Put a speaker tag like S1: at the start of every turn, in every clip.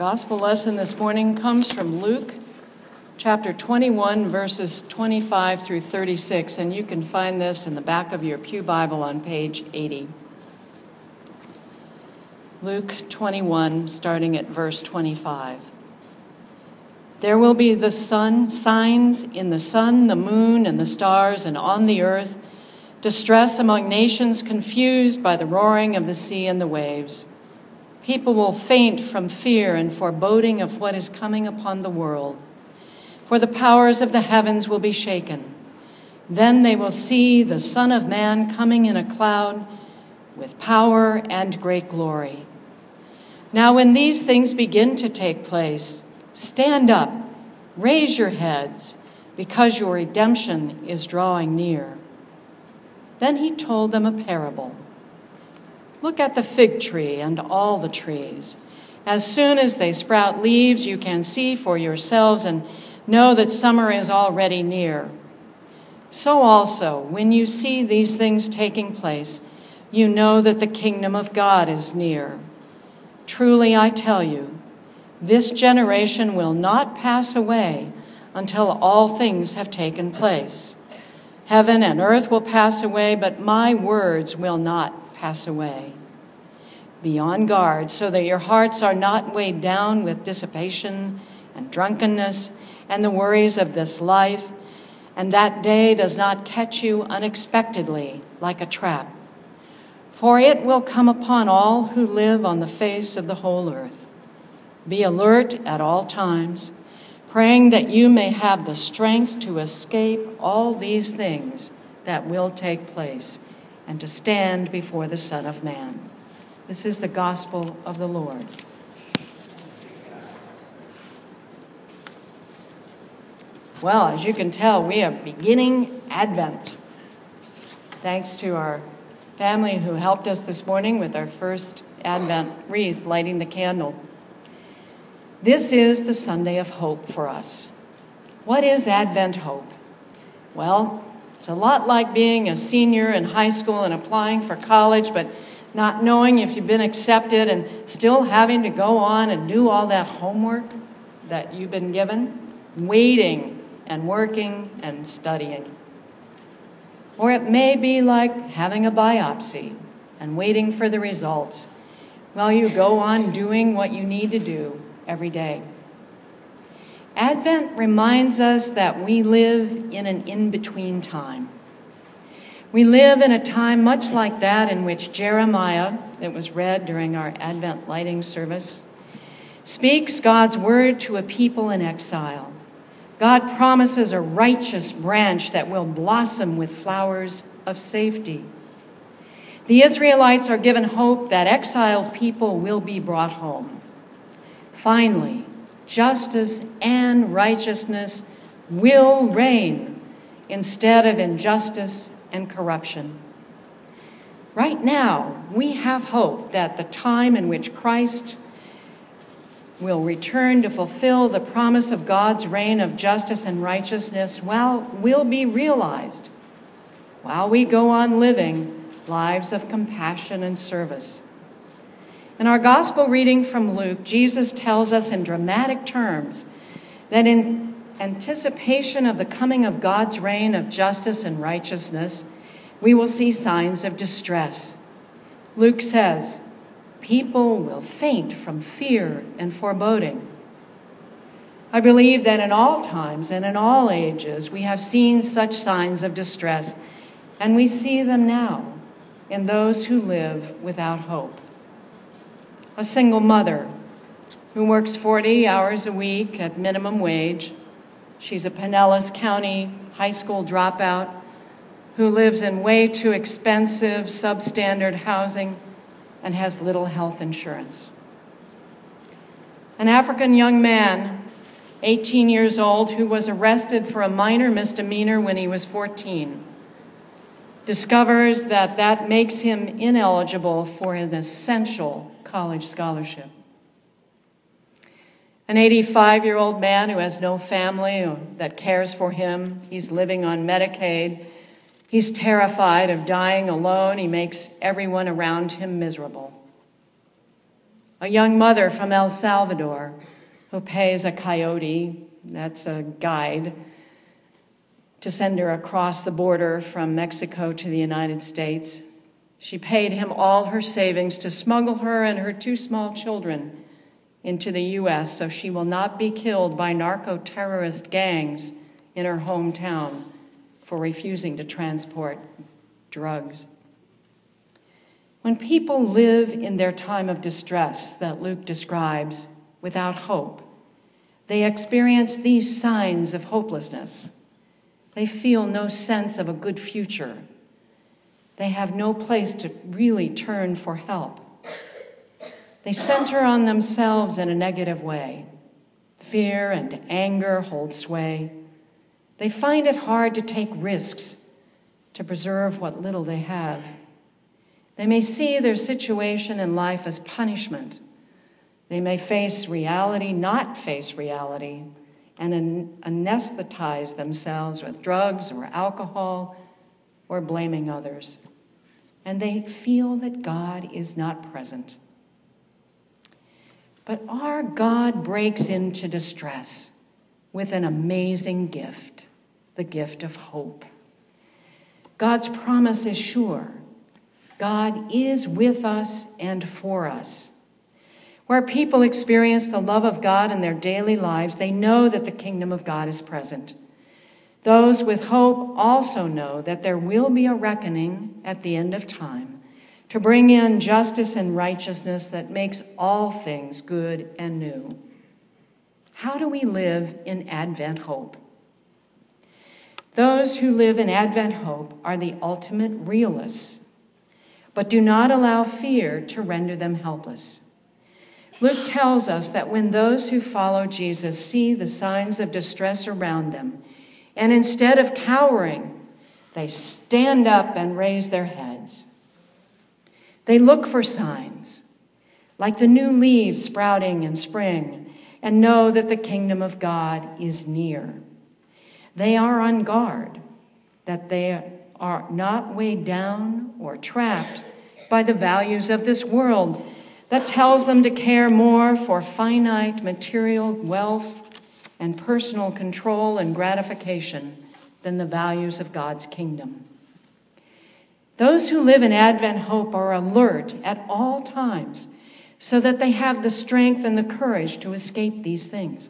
S1: Gospel lesson this morning comes from Luke chapter 21, verses 25 through 36, and you can find this in the back of your pew Bible on page 80. Luke 21, starting at verse 25. There will be the signs in the sun, the moon, and the stars, and on the earth, distress among nations confused by the roaring of the sea and the waves. People will faint from fear and foreboding of what is coming upon the world. For the powers of the heavens will be shaken. Then they will see the Son of Man coming in a cloud with power and great glory. Now when these things begin to take place, stand up, raise your heads, because your redemption is drawing near. Then he told them a parable. Look at the fig tree and all the trees. As soon as they sprout leaves, you can see for yourselves and know that summer is already near. So also, when you see these things taking place, you know that the kingdom of God is near. Truly, I tell you, this generation will not pass away until all things have taken place. Heaven and earth will pass away, but my words will not pass away. Be on guard so that your hearts are not weighed down with dissipation and drunkenness and the worries of this life, and that day does not catch you unexpectedly like a trap. For it will come upon all who live on the face of the whole earth. Be alert at all times, praying that you may have the strength to escape all these things that will take place and to stand before the Son of Man. This is the gospel of the Lord. Well, as you can tell, we are beginning Advent. Thanks to our family who helped us this morning with our first Advent wreath, lighting the candle. This is the Sunday of hope for us. What is Advent hope? Well, it's a lot like being a senior in high school and applying for college, but not knowing if you've been accepted and still having to go on and do all that homework that you've been given, waiting and working and studying. Or it may be like having a biopsy and waiting for the results while you go on doing what you need to do every day. Advent reminds us that we live in an in-between time. We live in a time much like that in which Jeremiah, that was read during our Advent lighting service, speaks God's word to a people in exile. God promises a righteous branch that will blossom with flowers of safety. The Israelites are given hope that exiled people will be brought home. Finally, justice and righteousness will reign instead of injustice and corruption. Right now, we have hope that the time in which Christ will return to fulfill the promise of God's reign of justice and righteousness, will be realized while we go on living lives of compassion and service. In our gospel reading from Luke, Jesus tells us in dramatic terms that in anticipation of the coming of God's reign of justice and righteousness, we will see signs of distress. Luke says, people will faint from fear and foreboding. I believe that in all times and in all ages, we have seen such signs of distress, and we see them now in those who live without hope. A single mother who works 40 hours a week at minimum wage. She's a Pinellas County high school dropout who lives in way too expensive, substandard housing and has little health insurance. An African young man, 18 years old, who was arrested for a minor misdemeanor when he was 14, discovers that makes him ineligible for an essential college scholarship. An 85-year-old man who has no family that cares for him. He's living on Medicaid. He's terrified of dying alone. He makes everyone around him miserable. a young mother from El Salvador who pays a coyote, that's a guide, to send her across the border from Mexico to the United States. She paid him all her savings to smuggle her and her 2 small children into the U.S. so she will not be killed by narco-terrorist gangs in her hometown for refusing to transport drugs. When people live in their time of distress that Luke describes without hope, they experience these signs of hopelessness. They feel no sense of a good future. They have no place to really turn for help. They center on themselves in a negative way. Fear and anger hold sway. They find it hard to take risks to preserve what little they have. They may see their situation in life as punishment. They may face reality, not face reality, and anesthetize themselves with drugs or alcohol or blaming others. And they feel that God is not present. But our God breaks into distress with an amazing gift, the gift of hope. God's promise is sure. God is with us and for us. Where people experience the love of God in their daily lives, they know that the kingdom of God is present. Those with hope also know that there will be a reckoning at the end of time to bring in justice and righteousness that makes all things good and new. How do we live in Advent hope? Those who live in Advent hope are the ultimate realists, but do not allow fear to render them helpless. Luke tells us that when those who follow Jesus see the signs of distress around them, and instead of cowering, they stand up and raise their heads. They look for signs, like the new leaves sprouting in spring, and know that the kingdom of God is near. They are on guard, that they are not weighed down or trapped by the values of this world that tells them to care more for finite material wealth and personal control and gratification than the values of God's kingdom. Those who live in Advent hope are alert at all times so that they have the strength and the courage to escape these things.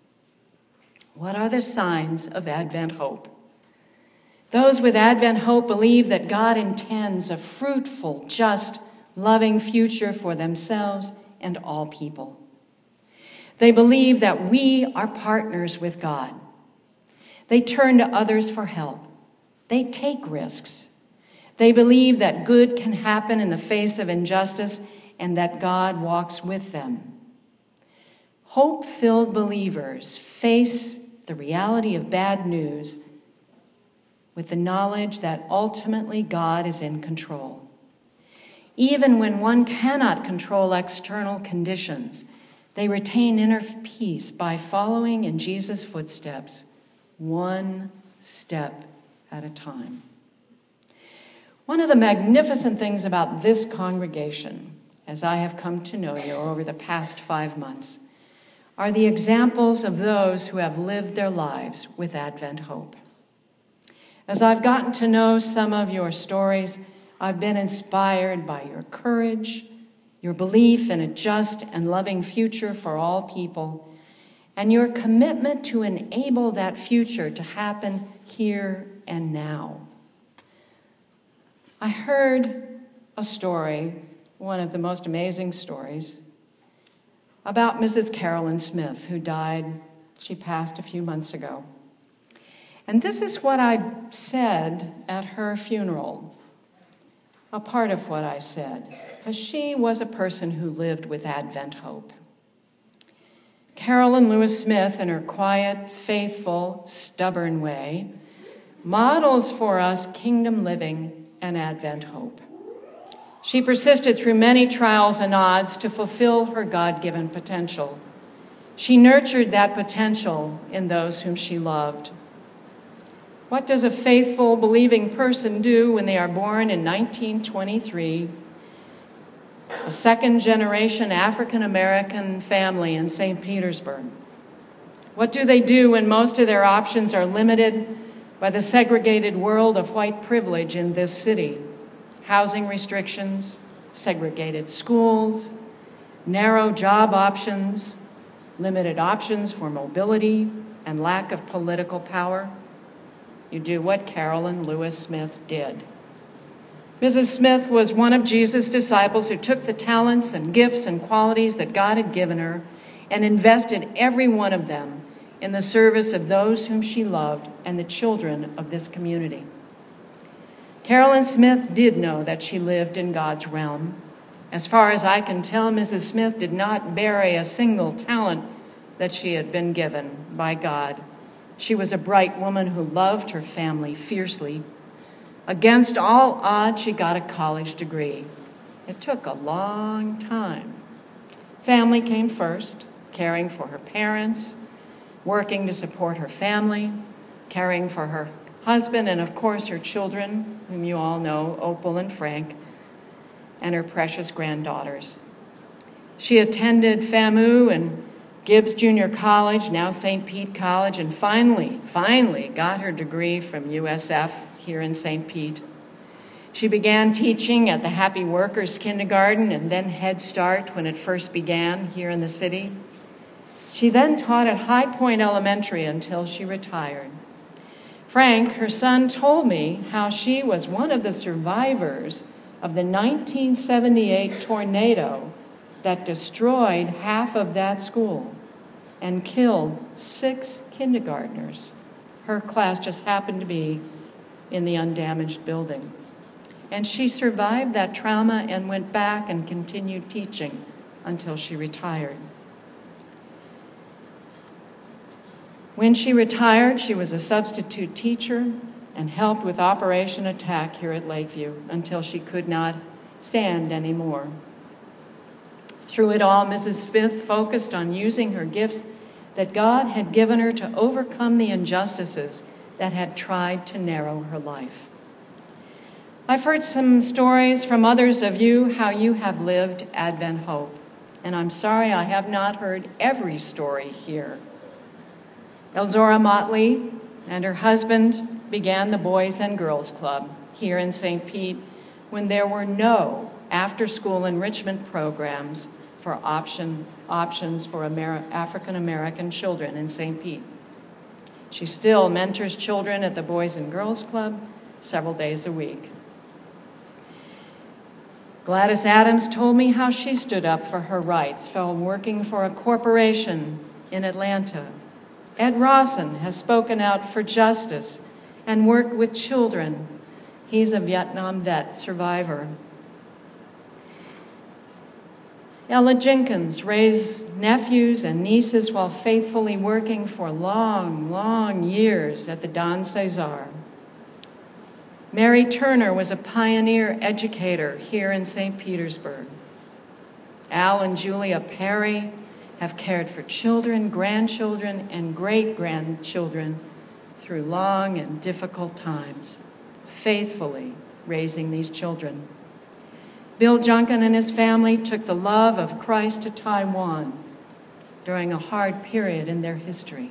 S1: What are the signs of Advent hope? Those with Advent hope believe that God intends a fruitful, just, loving future for themselves and all people. They believe that we are partners with God. They turn to others for help. They take risks. They believe that good can happen in the face of injustice and that God walks with them. Hope-filled believers face the reality of bad news with the knowledge that ultimately God is in control. Even when one cannot control external conditions, they retain inner peace by following in Jesus' footsteps, one step at a time. One of the magnificent things about this congregation, as I have come to know you over the past 5 months, are the examples of those who have lived their lives with Advent hope. As I've gotten to know some of your stories, I've been inspired by your courage, your belief in a just and loving future for all people, and your commitment to enable that future to happen here and now. I heard a story, one of the most amazing stories, about Mrs. Carolyn Smith, who died. She passed a few months ago. And this is what I said at her funeral, a part of what I said, because she was a person who lived with Advent hope. Carolyn Lewis Smith, in her quiet, faithful, stubborn way, models for us kingdom living and Advent hope. She persisted through many trials and odds to fulfill her God-given potential. She nurtured that potential in those whom she loved. What does a faithful, believing person do when they are born in 1923? a second-generation African-American family in St. Petersburg. What do they do when most of their options are limited by the segregated world of white privilege in this city? Housing restrictions, segregated schools, narrow job options, limited options for mobility, and lack of political power. You do what Carolyn Lewis Smith did. Mrs. Smith was one of Jesus' disciples who took the talents and gifts and qualities that God had given her and invested every one of them in the service of those whom she loved and the children of this community. Carolyn Smith did know that she lived in God's realm. As far as I can tell, Mrs. Smith did not bury a single talent that she had been given by God. She was a bright woman who loved her family fiercely. Against all odds, she got a college degree. It took a long time. Family came first, caring for her parents, working to support her family, caring for her husband, and of course her children, whom you all know, Opal and Frank, and her precious granddaughters. She attended FAMU and Gibbs Junior College, now St. Pete College, and finally got her degree from USF here in St. Pete. She began teaching at the Happy Workers Kindergarten and then Head Start when it first began here in the city. She then taught at High Point Elementary until she retired. Frank, her son, told me how she was one of the survivors of the 1978 tornado that destroyed half of that school and killed 6 kindergartners. Her class just happened to be in the undamaged building. And she survived that trauma and went back and continued teaching until she retired. When she retired, she was a substitute teacher and helped with Operation Attack here at Lakeview until she could not stand anymore. Through it all, Mrs. Smith focused on using her gifts that God had given her to overcome the injustices that had tried to narrow her life. I've heard some stories from others of you how you have lived Advent Hope, and I'm sorry I have not heard every story here. Elzora Motley and her husband began the Boys and Girls Club here in St. Pete when there were no after-school enrichment programs for options for African American children in St. Pete. She still mentors children at the Boys and Girls Club several days a week. Gladys Adams told me how she stood up for her rights while working for a corporation in Atlanta. Ed Rawson has spoken out for justice and worked with children. He's a Vietnam vet survivor. Ella Jenkins raised nephews and nieces while faithfully working for long years at the Don Cesar. Mary Turner was a pioneer educator here in St. Petersburg. Al and Julia Perry have cared for children, grandchildren, and great-grandchildren through long and difficult times, faithfully raising these children. Bill Junkin and his family took the love of Christ to Taiwan during a hard period in their history.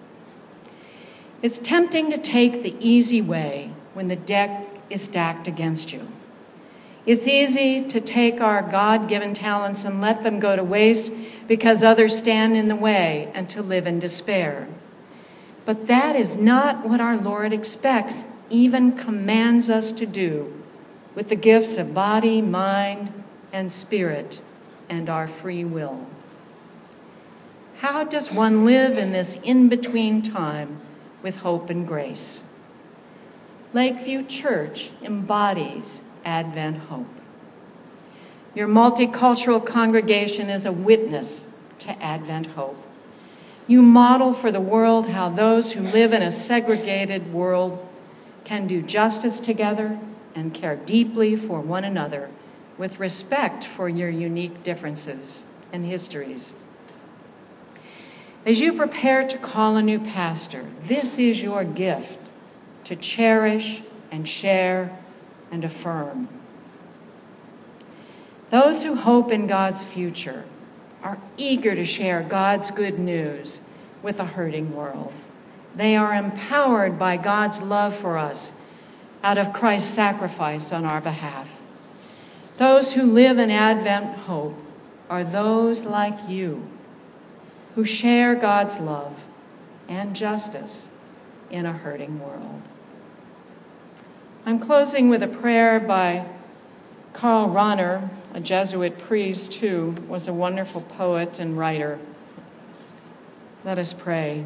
S1: It's tempting to take the easy way when the deck is stacked against you. It's easy to take our God-given talents and let them go to waste because others stand in the way and to live in despair. But that is not what our Lord expects, even commands us to do with the gifts of body, mind, and spirit, and our free will. How does one live in this in-between time with hope and grace? Lakeview Church embodies Advent Hope. Your multicultural congregation is a witness to Advent Hope. You model for the world how those who live in a segregated world can do justice together and care deeply for one another with respect for your unique differences and histories. As you prepare to call a new pastor, this is your gift to cherish and share and affirm. Those who hope in God's future are eager to share God's good news with a hurting world. They are empowered by God's love for us out of Christ's sacrifice on our behalf. Those who live in Advent hope are those like you who share God's love and justice in a hurting world. I'm closing with a prayer by Karl Rahner, a Jesuit priest who was a wonderful poet and writer. Let us pray.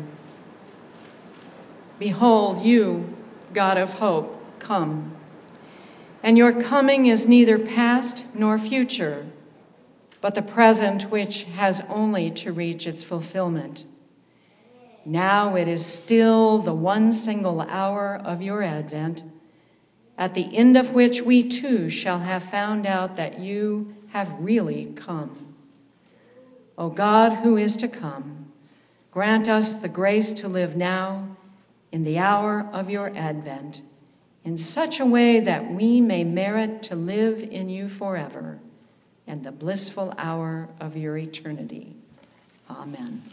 S1: Behold, you, God of hope, come. And your coming is neither past nor future, but the present which has only to reach its fulfillment. Now it is still the one single hour of your advent, at the end of which we too shall have found out that you have really come. O God, who is to come, grant us the grace to live now in the hour of your advent in such a way that we may merit to live in you forever and the blissful hour of your eternity. Amen.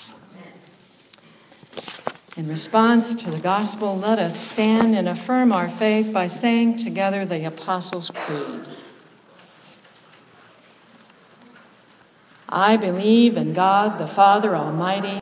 S1: In response to the gospel, let us stand and affirm our faith by saying together the Apostles' Creed. I believe in God, the Father Almighty,